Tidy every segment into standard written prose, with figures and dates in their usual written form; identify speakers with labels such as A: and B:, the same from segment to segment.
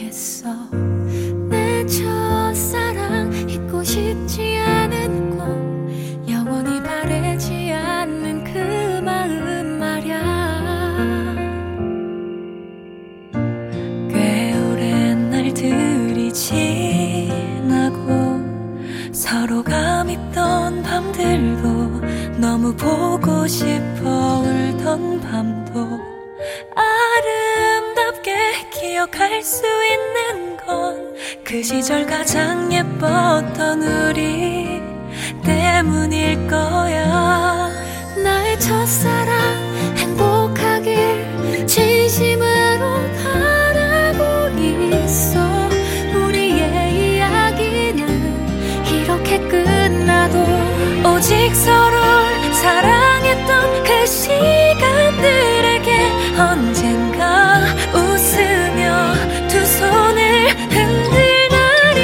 A: 모르겠어. 내 첫사랑 잊고 싶지 않은 꿈, 영원히 바래지 않는 그 마음 말야. 꽤 오랜 날들이 지나고 서로가 밉던 밤들도 너무 보고 싶어 울던 밤도 아름답게 기억할 수 있는 건 그 시절 가장 예뻤던 우리 때문일 거야. 나의 첫사랑 행복하길 진심으로 바라고 있어. 우리의 이야기는 이렇게 끝나도 오직 서로를 사랑했던 그 시간들에게 언젠가 웃으며 두 손을 흔들 날이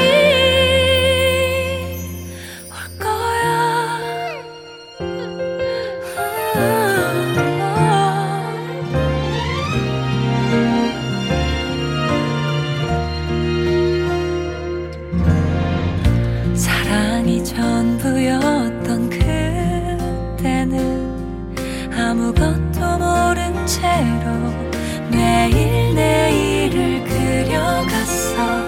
A: 올 거야. 사랑이 전부였던 그때는 아무것도 모른 채로 매일 내일을 그려갔어.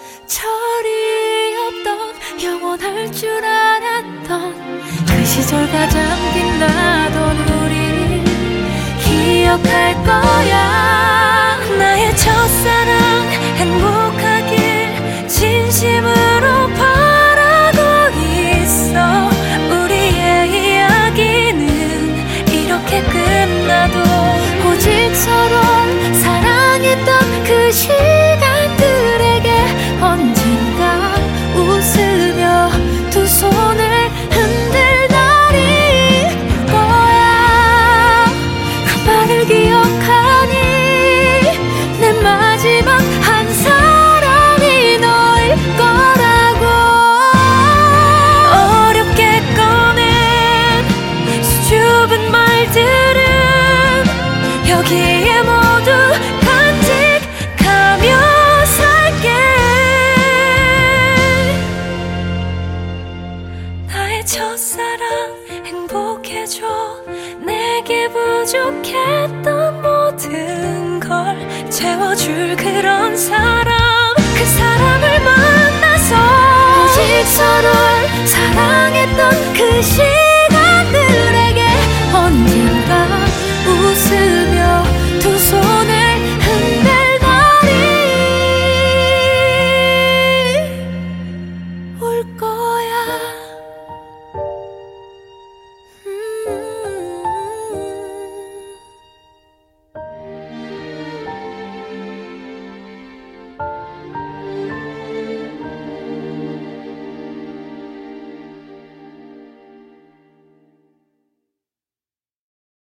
A: 철이 없던 영원할 줄 알았던 그 시절 가장 빛나던 우리 기억할 거야. 나의 첫사랑 행복하길 진심으로 바라고 있어. 우리의 이야기는 이렇게 끝나도 오직 서로를 사랑했던 그 시간들에게 언젠가 웃으며 두 손을 흔들 날이 올 거야. 그 말을 기억하니 내 마지막 한 사랑이 너일 거라고. 어렵게 꺼낸 수줍은 말들은 여기에 모두 간직하며 살게. 나의 첫사랑 행복해져. 내게 부족했던 모든 걸 채워줄 그런 사람, 그 사람을 만나서 오직 서로를 사랑했던 그 시간